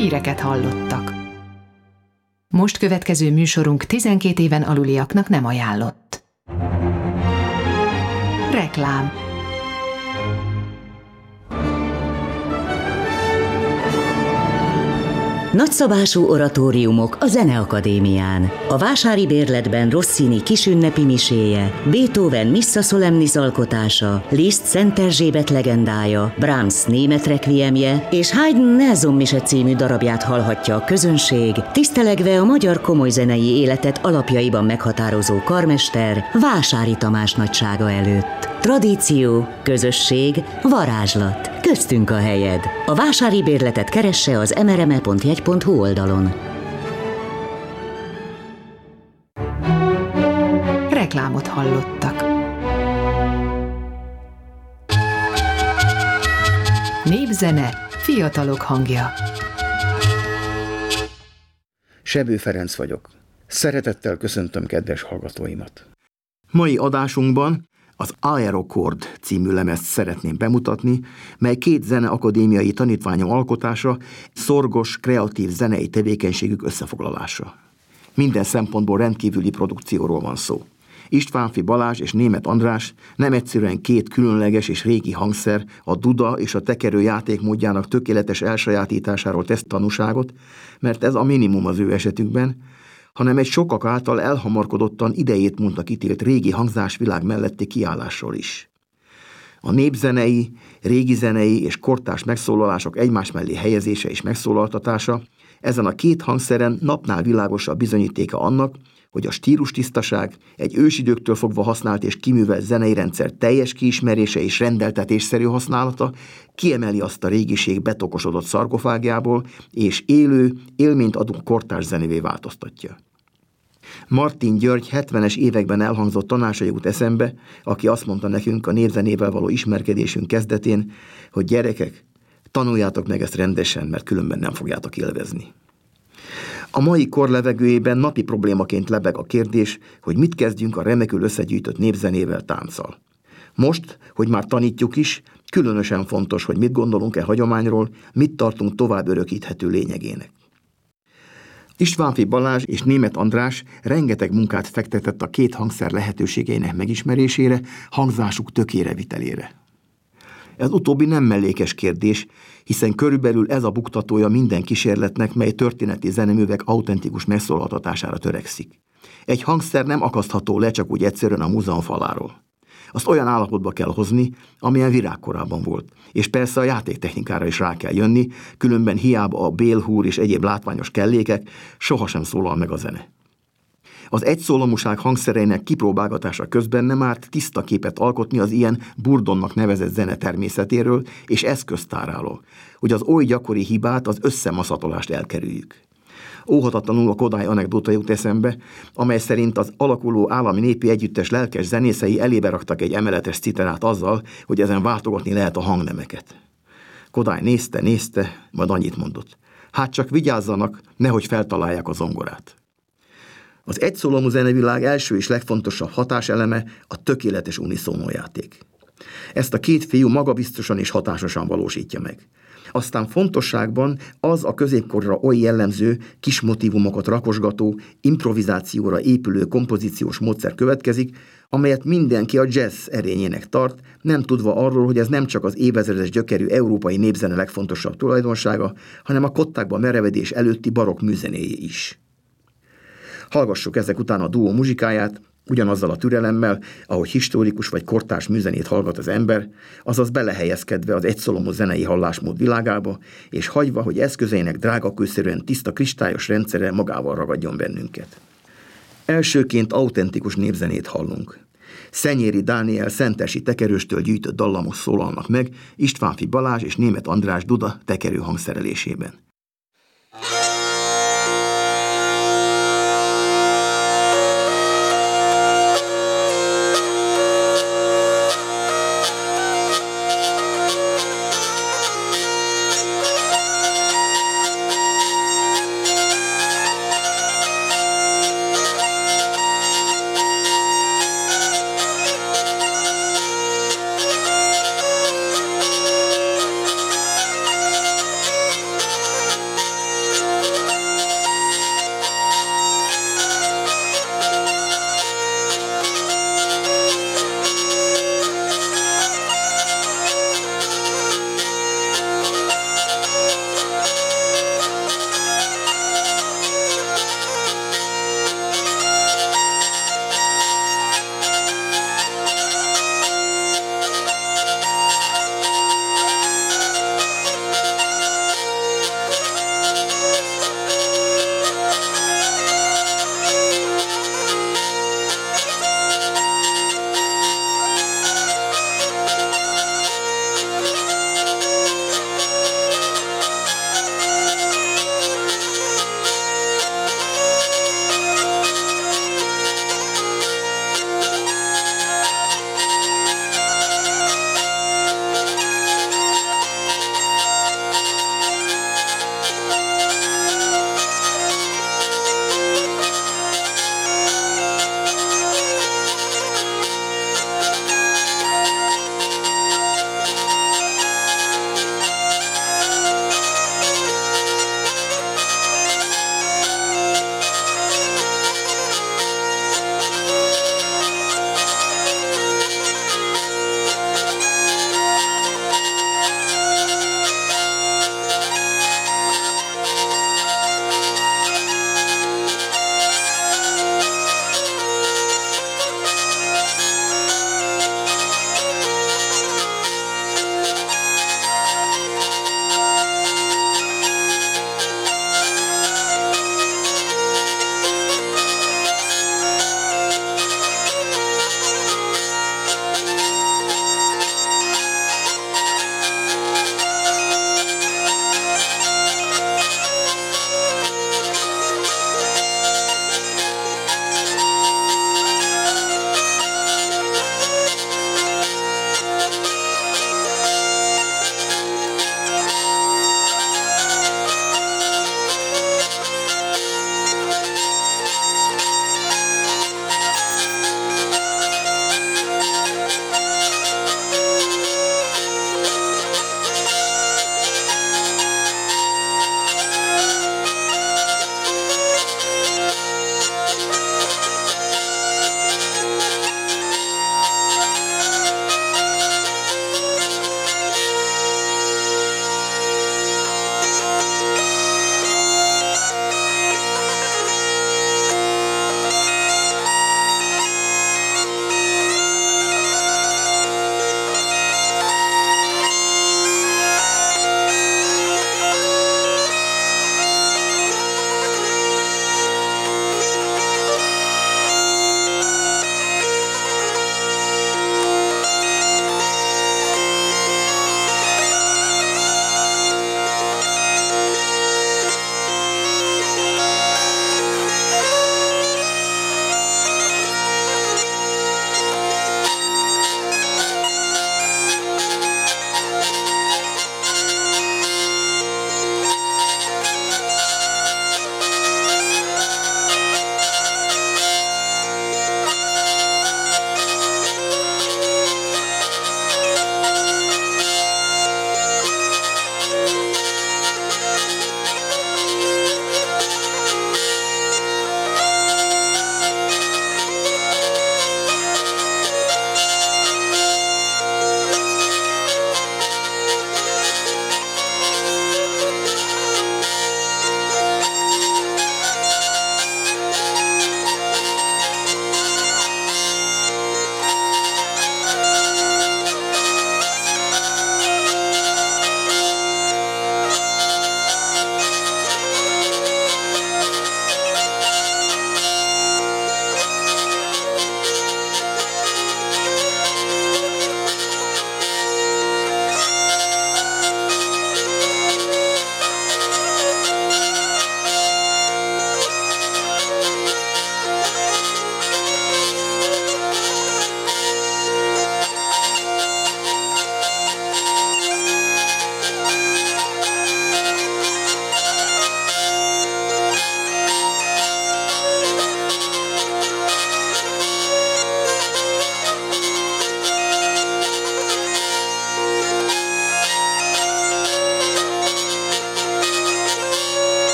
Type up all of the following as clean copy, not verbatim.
híreket hallottak. Most következő műsorunk 12 éven aluliaknak nem ajánlott. Reklám. Nagyszabású oratóriumok a Zeneakadémián. A Vásári Bérletben Rossini kisünnepi miséje, Beethoven Missa Solemnis alkotása, Liszt Szent Erzsébet legendája, Brahms német requiemje és Haydn Nelson mise című darabját hallhatja a közönség, tisztelegve a magyar komoly zenei életet alapjaiban meghatározó karmester Vásári Tamás nagysága előtt. Tradíció, közösség, varázslat. Köztünk a helyed. A Vásári Bérletet keresse az mrme.jegy.hu oldalon. Reklámot hallottak. Népzene, fiatalok hangja. Sebő Ferenc vagyok. Szeretettel köszöntöm kedves hallgatóimat. Mai adásunkban az Aerochord című lemezt szeretném bemutatni, mely 2 zeneakadémiai tanítványom alkotása, szorgos, kreatív zenei tevékenységük összefoglalása. Minden szempontból rendkívüli produkcióról van szó. Istvánffy Balázs és Németh András nem egyszerűen 2 különleges és régi hangszer, a duda és a tekerő játékmódjának tökéletes elsajátításáról tesz tanúságot, mert ez a minimum az ő esetükben, hanem egy sokak által elhamarkodottan idejét múltnak ítélt régi hangzásvilág melletti kiállásról is. A népzenei, régi zenei és kortárs megszólalások egymás mellé helyezése és megszólaltatása ezen a 2 hangszeren napnál világosabb bizonyítéka annak, hogy a stílustisztaság, egy ősidőktől fogva használt és kiművelt zenei rendszer teljes kiismerése és rendeltetésszerű használata kiemeli azt a régiség betokosodott szarkofágjából, és élő, élményt adó kortárs zenévé változtatja. Martin György 70-es években elhangzott tanácsa jut eszembe, aki azt mondta nekünk a népzenével való ismerkedésünk kezdetén, hogy gyerekek, tanuljátok meg ezt rendesen, mert különben nem fogjátok élvezni. A mai kor levegőjében napi problémaként lebeg a kérdés, hogy mit kezdjünk a remekül összegyűjtött népzenével, tánccal. Most, hogy már tanítjuk is, különösen fontos, hogy mit gondolunk hagyományról, mit tartunk tovább örökíthető lényegének. Istvánffy Balázs és Németh András rengeteg munkát fektetett a 2 hangszer lehetőségeinek megismerésére, hangzásuk tökére vitelére. Ez utóbbi nem mellékes kérdés, hiszen körülbelül ez a buktatója minden kísérletnek, mely történeti zeneművek autentikus megszólaltatására törekszik. Egy hangszer nem akasztható le csak úgy egyszerűen a múzeum faláról. Azt olyan állapotba kell hozni, amilyen virágkorában volt. És persze a játéktechnikára is rá kell jönni, különben hiába a bélhúr és egyéb látványos kellékek, sohasem szólal meg a zene. Az egyszólamúság hangszereinek kipróbálgatása közben nem árt tiszta képet alkotni az ilyen burdonnak nevezett zene természetéről és eszköztáráról, hogy az oly gyakori hibát, az összemaszatolást elkerüljük. Óhatatlanul a Kodály anekdóta jut eszembe, amely szerint az alakuló állami népi együttes lelkes zenészei elébe raktak egy emeletes citerát azzal, hogy ezen váltogatni lehet a hangnemeket. Kodály nézte, majd annyit mondott: hát csak vigyázzanak, nehogy feltalálják a zongorát. Az egyszólamú zenevilág első és legfontosabb hatáseleme a tökéletes uniszónójáték. Ezt a 2 fiú magabiztosan és hatásosan valósítja meg. Aztán fontosságban az a középkorra oly jellemző, kis motívumokat rakosgató, improvizációra épülő kompozíciós módszer következik, amelyet mindenki a jazz erényének tart, nem tudva arról, hogy ez nem csak az évezredes gyökerű európai népzene legfontosabb tulajdonsága, hanem a kottákba merevedés előtti barokk műzenéjé is. Hallgassuk ezek után a duó muzsikáját, ugyanazzal a türelemmel, ahogy historikus vagy kortárs műzenét hallgat az ember, azaz belehelyezkedve az egyszólamú zenei hallásmód világába, és hagyva, hogy eszközeinek drágakőszerűen tiszta kristályos rendszere magával ragadjon bennünket. Elsőként autentikus népzenét hallunk. Szenyéri Dániel szentesi tekerőstől gyűjtött dallamok szólalnak meg Istvánffy Balázs és Németh András duda tekerő hangszerelésében.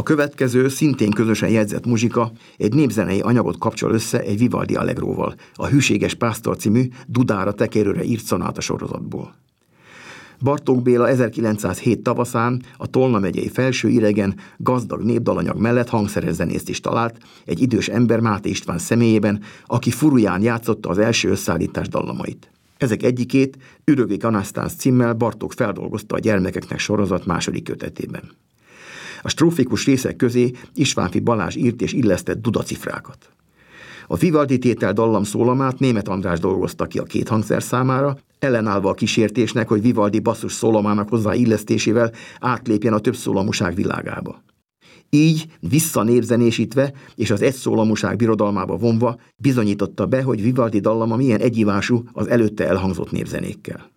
következő, szintén közösen jegyzett muzsika egy népzenei anyagot kapcsol össze egy Vivaldi allegróval, a Hűséges Pásztor című dudára tekerőre írt szonáta sorozatból. Bartók Béla 1907 tavaszán a Tolna megyei Felsőiregen gazdag népdalanyag mellett hangszeres zenészt is talált, egy idős ember Máté István személyében, aki furuján játszotta az első összeállítás dallamait. Ezek egyikét Ürögi Anasztász címmel Bartók feldolgozta a Gyermekeknek sorozat második kötetében. A strófikus részek közé Istvánffy Balázs írt és illesztett dudacifrákat. A Vivaldi tétel dallam szólamát Németh András dolgozta ki a két hangszer számára, ellenállva a kísértésnek, hogy Vivaldi basszus szólamának hozzá illesztésével átlépjen a többszólamúság világába. Így visszanépzenésítve és az egyszólamúság birodalmába vonva bizonyította be, hogy Vivaldi dallama milyen egyívású az előtte elhangzott népzenékkel.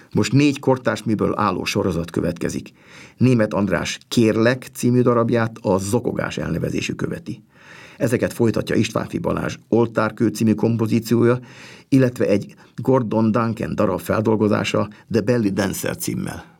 Most 4 kortárs műből álló sorozat következik. Németh András Kérlek című darabját a Zokogás elnevezésű követi. Ezeket folytatja Istvánffy Balázs Oltárkő című kompozíciója, illetve egy Gordon Duncan darab feldolgozása The Belly Dancer címmel.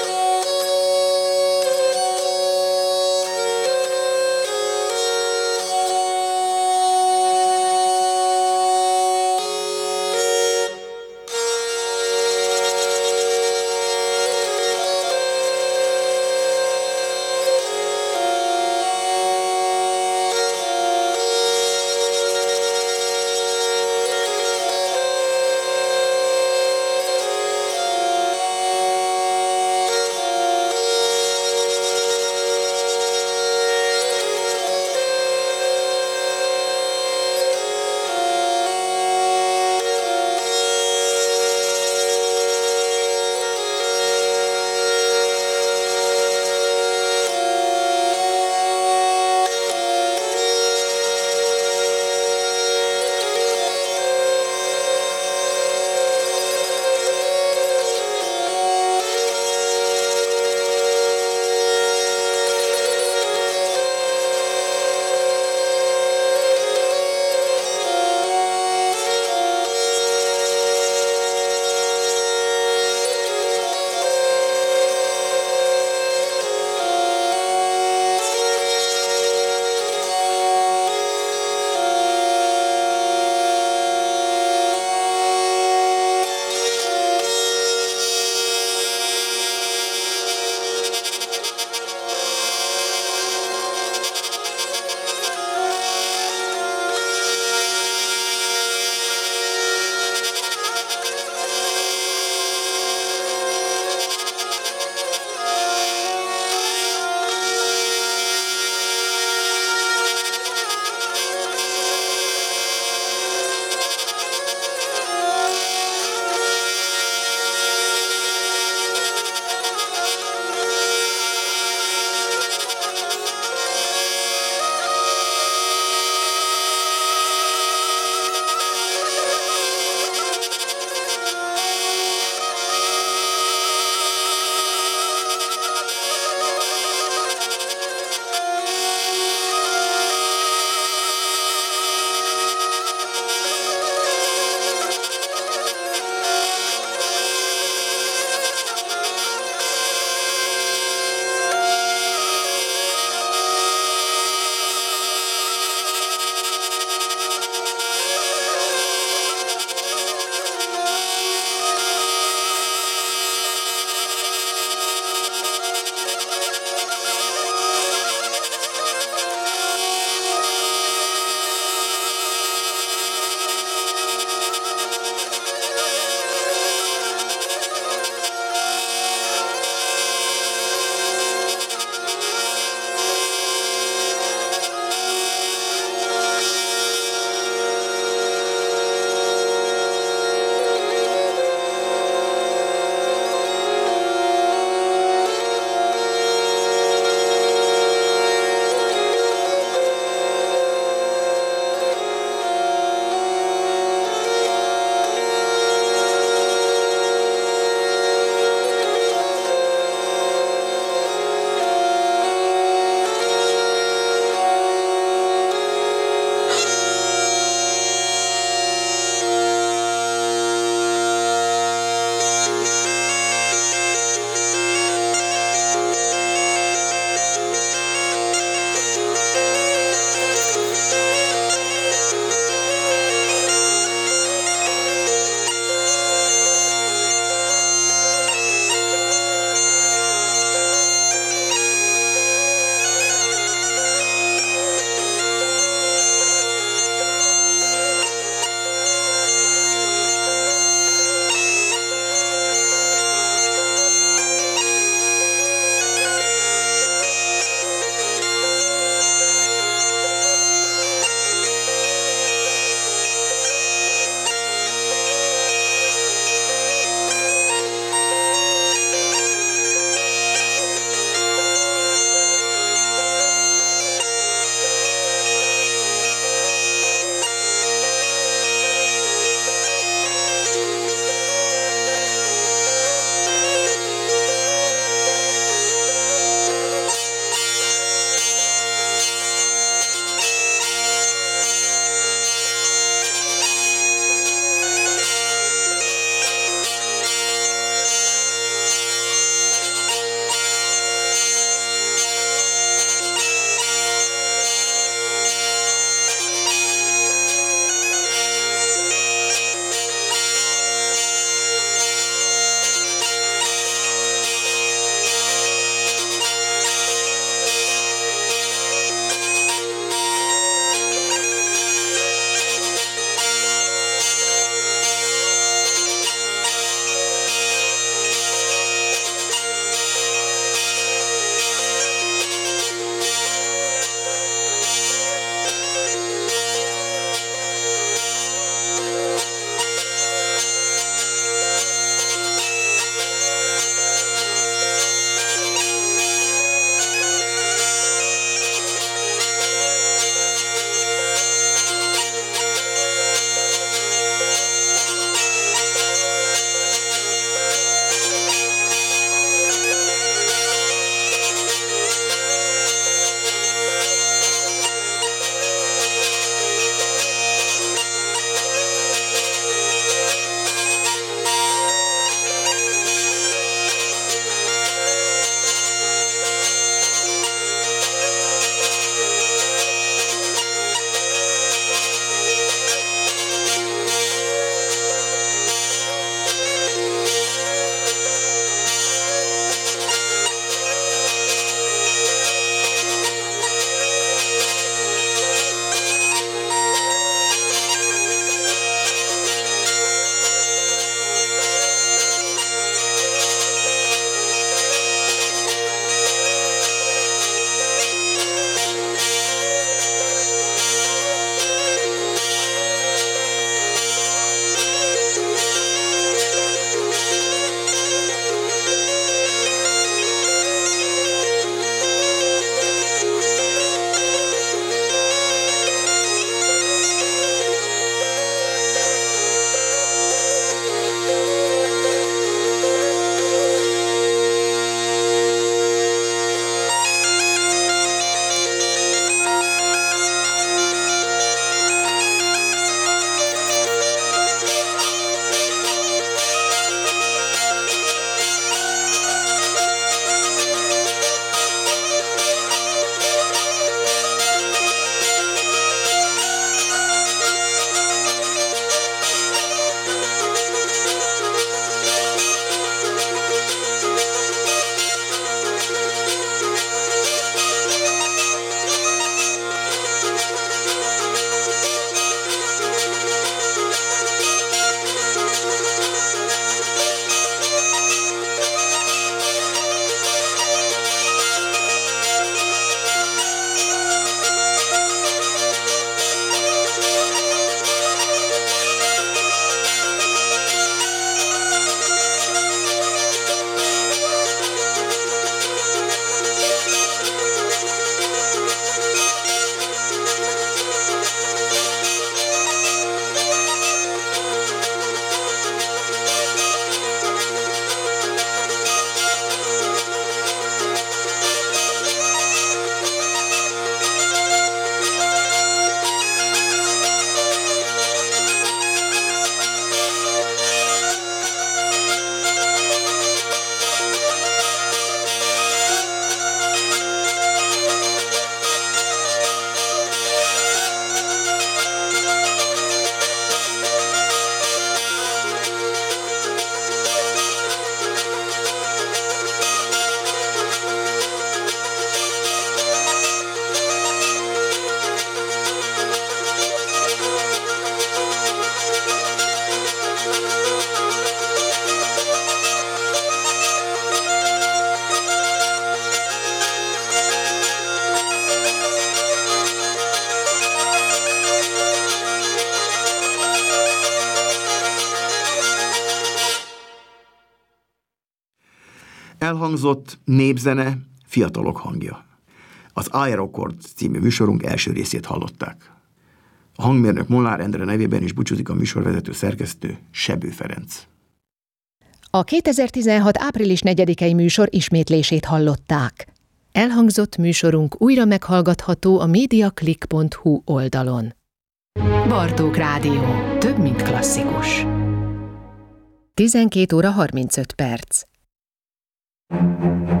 Elhangzott népzene, fiatalok hangja. Az Aerocord című műsorunk első részét hallották. A hangmérnök Molnár Endre nevében is búcsúzik a műsorvezető szerkesztő, Sebő Ferenc. A 2016. április 4-i műsor ismétlését hallották. Elhangzott műsorunk újra meghallgatható a mediaclick.hu oldalon. Bartók Rádió. Több, mint klasszikus. 12 óra 35 perc.